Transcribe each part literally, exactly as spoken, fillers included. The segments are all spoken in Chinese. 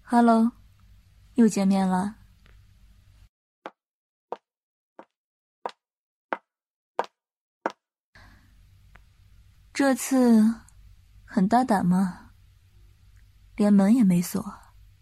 Hello， 又见面了。这次很大胆吗？连门也没锁。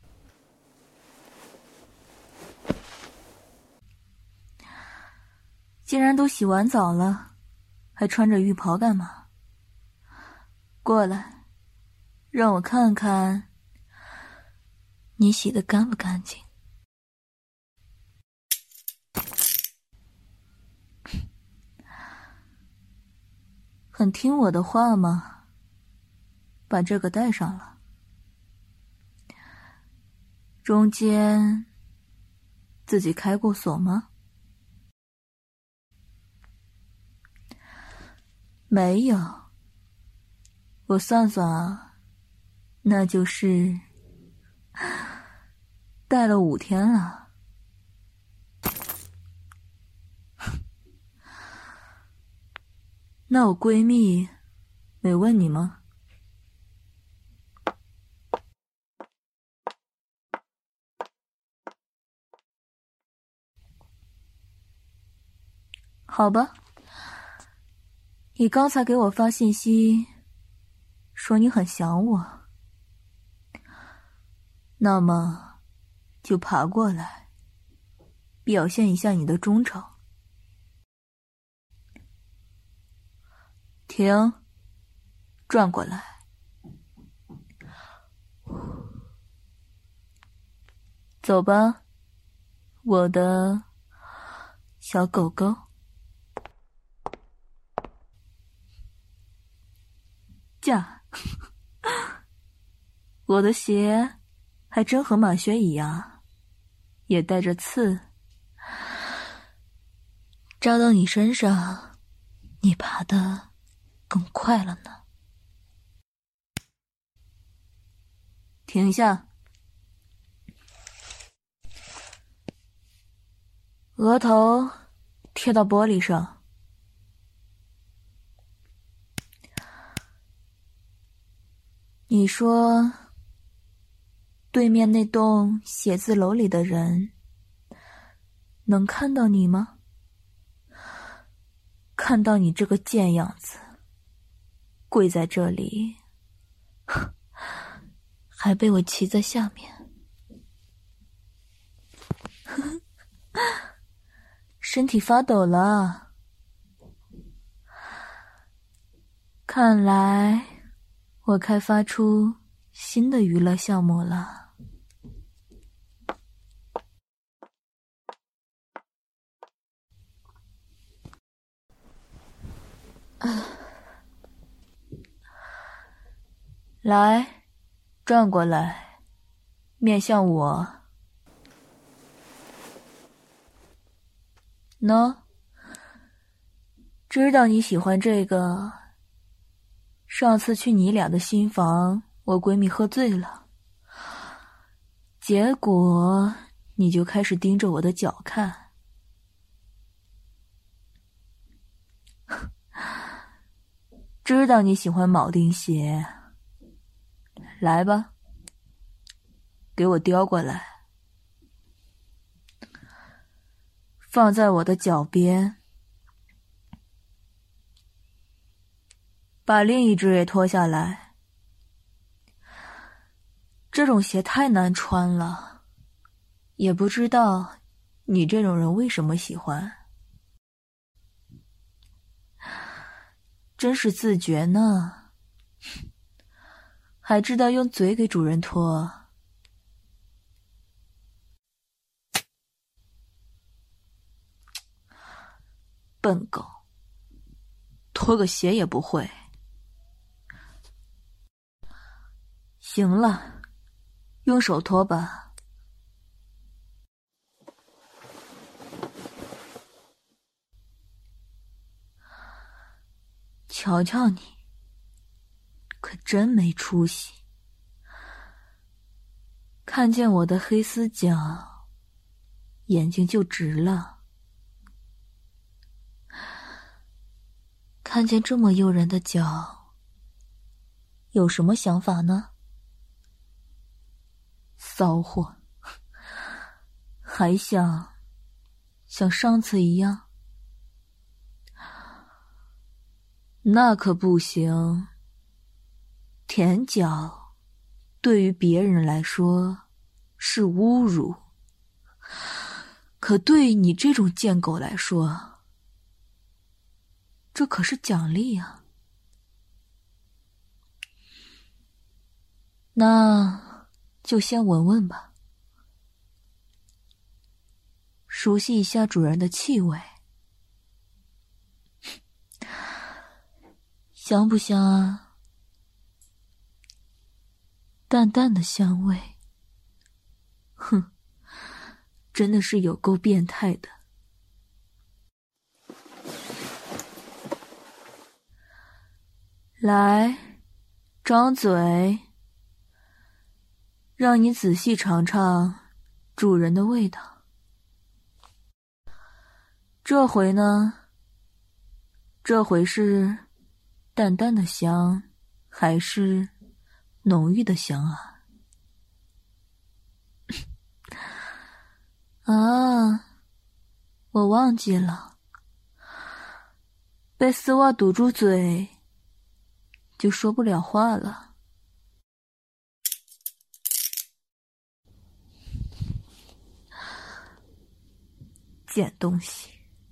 既然都洗完澡了，还穿着浴袍干嘛？过来，让我看看你洗得干不干净。很听我的话吗？把这个带上了。中间自己开过锁吗？没有。我算算啊，那就是戴了五天了。那我闺蜜没问你吗？好吧，你刚才给我发信息说你很想我，那么就爬过来表现一下你的忠诚。停，转过来。走吧，我的小狗狗。驾，我的鞋还真和马靴一样，也带着刺，扎到你身上，你爬得更快了呢。停下，额头贴到玻璃上。你说，对面那栋写字楼里的人能看到你吗？看到你这个贱样子，跪在这里，还被我骑在下面。身体发抖了。看来我开发出新的娱乐项目了。啊，来，转过来，面向我。喏，知道你喜欢这个。上次去你俩的新房，我闺蜜喝醉了，结果你就开始盯着我的脚看。知道你喜欢铆钉鞋，来吧，给我叼过来，放在我的脚边，把另一只也脱下来。这种鞋太难穿了，也不知道你这种人为什么喜欢。真是自觉呢，还知道用嘴给主人脱。笨狗，脱个鞋也不会。行了，用手脱吧。瞧瞧你，可真没出息。看见我的黑丝脚，眼睛就直了。看见这么诱人的脚，有什么想法呢？ 骚货，还想像上次一样？那可不行。舔脚对于别人来说是侮辱，可对于你这种贱狗来说，这可是奖励啊。那就先闻闻吧，熟悉一下主人的气味。香不香啊？淡淡的香味。哼，真的是有够变态的。来，张嘴，让你仔细尝尝主人的味道。这回呢？这回是淡淡的香，还是浓郁的香啊？啊，我忘记了，被丝袜堵住嘴，就说不了话了。贱东西，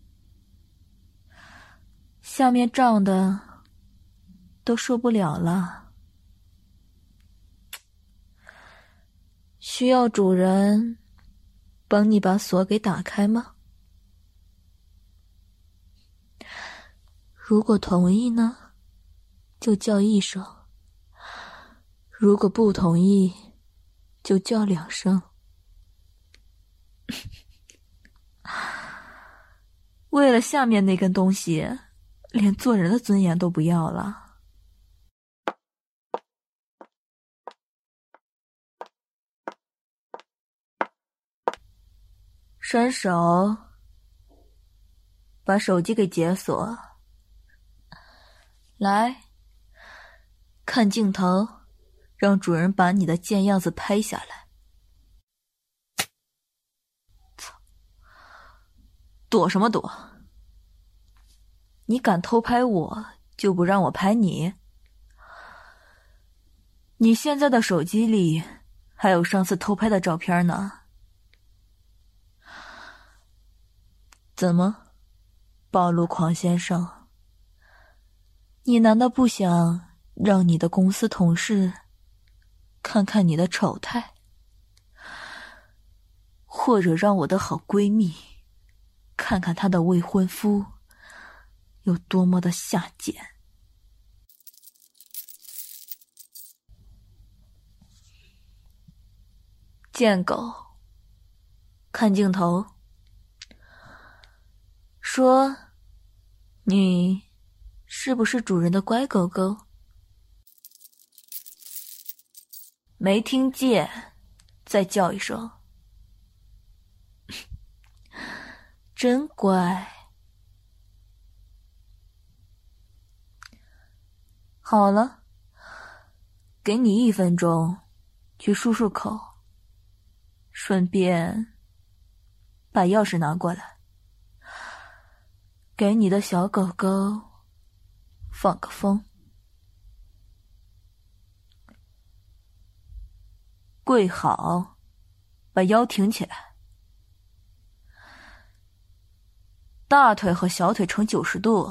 下面胀的都受不了了，需要主人帮你把锁给打开吗？如果同意呢，就叫一声；如果不同意，就叫两声。为了下面那根东西，连做人的尊严都不要了。伸手，把手机给解锁。来，看镜头，让主人把你的贱样子拍下来。操！躲什么躲？你敢偷拍我，就不让我拍你？你现在的手机里还有上次偷拍的照片呢。怎么，暴露狂先生？你难道不想让你的公司同事看看你的丑态，或者让我的好闺蜜看看她的未婚夫有多么的下贱？贱狗，看镜头，说你是不是主人的乖狗狗？没听见，再叫一声。真乖。好了，给你一分钟去漱漱口，顺便把钥匙拿过来，给你的小狗狗放个风。跪好，把腰挺起来，大腿和小腿呈九十度。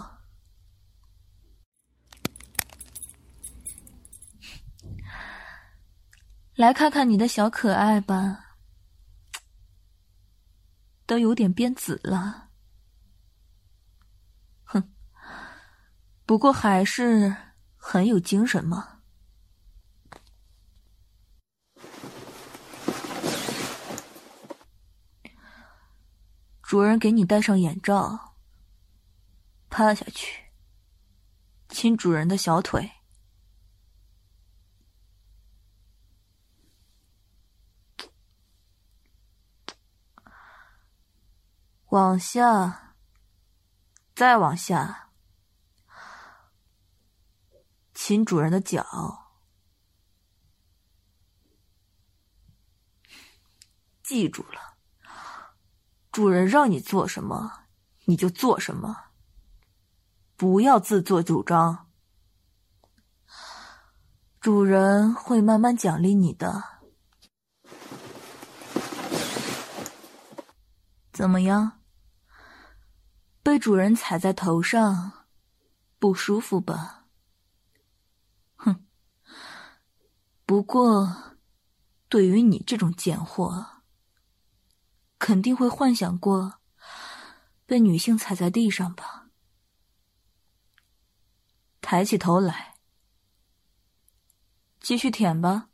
来看看你的小可爱吧，都有点变紫了。哼，不过还是很有精神嘛。主人给你戴上眼罩，趴下去，亲主人的小腿。往下，再往下，亲主人的脚。 记住了，主人让你做什么，你就做什么，不要自作主张。主人会慢慢奖励你的。怎么样？被主人踩在头上，不舒服吧？哼。不过，对于你这种贱货，肯定会幻想过被女性踩在地上吧？抬起头来，继续舔吧。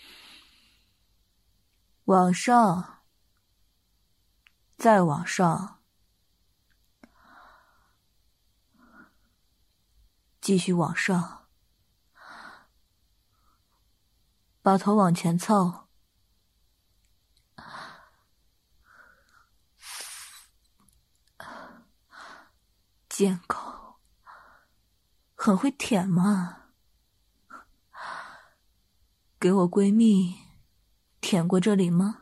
往上，再往上，继续往上，把头往前凑，贱狗，很会舔嘛。给我闺蜜舔过这里吗？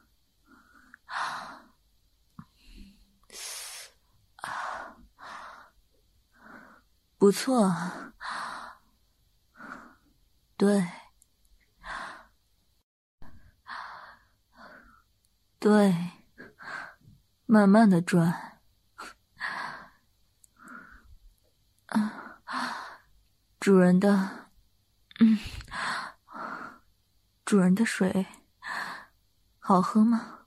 不错，对，对，慢慢的转，主人的，嗯，主人的水好喝吗？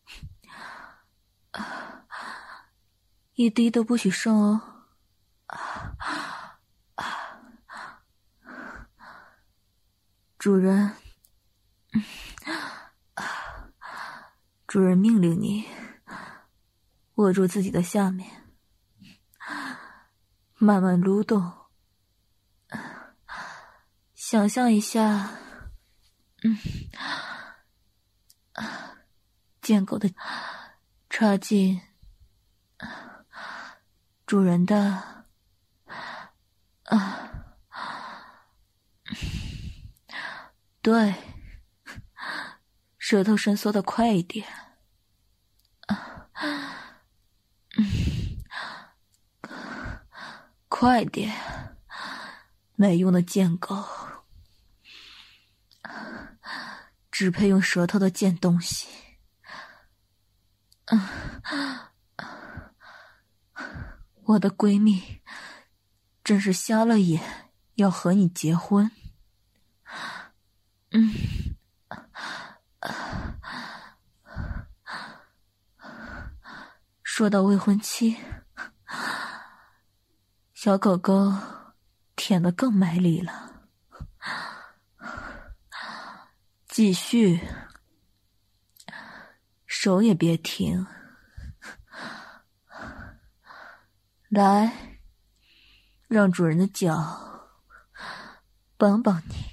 一滴都不许剩哦。主人，主人命令你握住自己的下面，慢慢撸动，想象一下，嗯，贱狗的插进主人的，啊。对，舌头伸缩的快一点，嗯，快点，没用的贱狗，只配用舌头的贱东西。我的闺蜜真是瞎了眼，要和你结婚。嗯，说到未婚妻，小狗狗舔得更卖力了。继续，手也别停。来，让主人的脚帮帮你。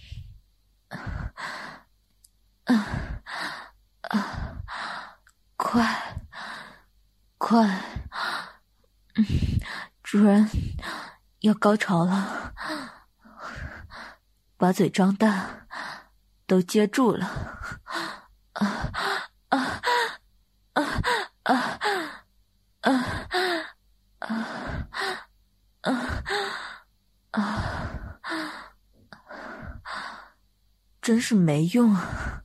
啊啊！快快，嗯，主人要高潮了，把嘴张大，都接住了。啊啊啊啊啊啊啊啊！真是没用啊！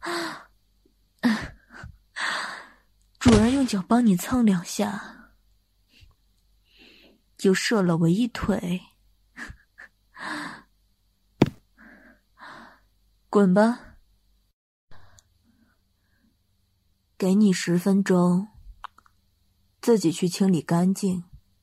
主人用脚帮你蹭两下，就射了我一腿。滚吧，给你十分钟，自己去清理干净。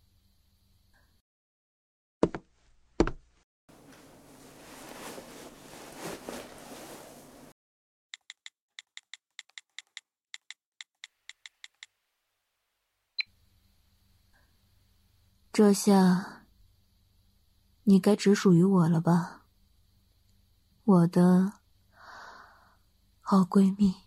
这下，你该只属于我了吧，我的好闺蜜。